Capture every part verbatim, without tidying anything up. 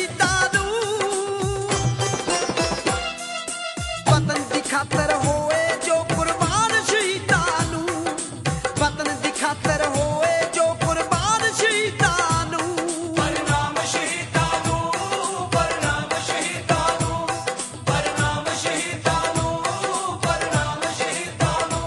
शहीदां नूं वतन दी खातर होए जो कुर्बान शहीदां नूं वतन दी खातर होए जो कुर्बान शहीदां नूं परनाम शहीदां नूं परनाम शहीदां नूं परनाम शहीदां नूं परनाम शहीदां नूं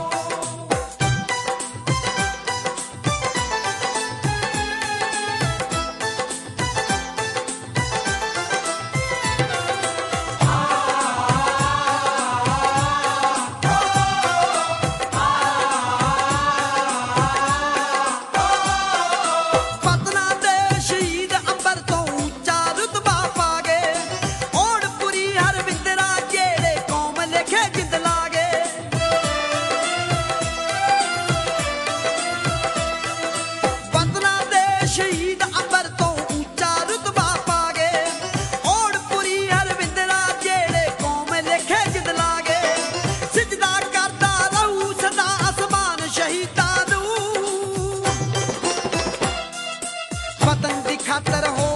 वतना दे शहीद अंबर तो ऊंचा रुतबा पा गए ओड़ पुरी हर बिंदरा जेड़े कौम लिखे जिंद लागे वतना दे शहीद अंबर तो ऊंचा रुतबा पा गए ओड़ पुरी हर बिंदरा जेड़े कौम लिखे जिंद लागे सिजदा करदा रहू सदा आसमान शहीदां नूं वतन दी खातर हो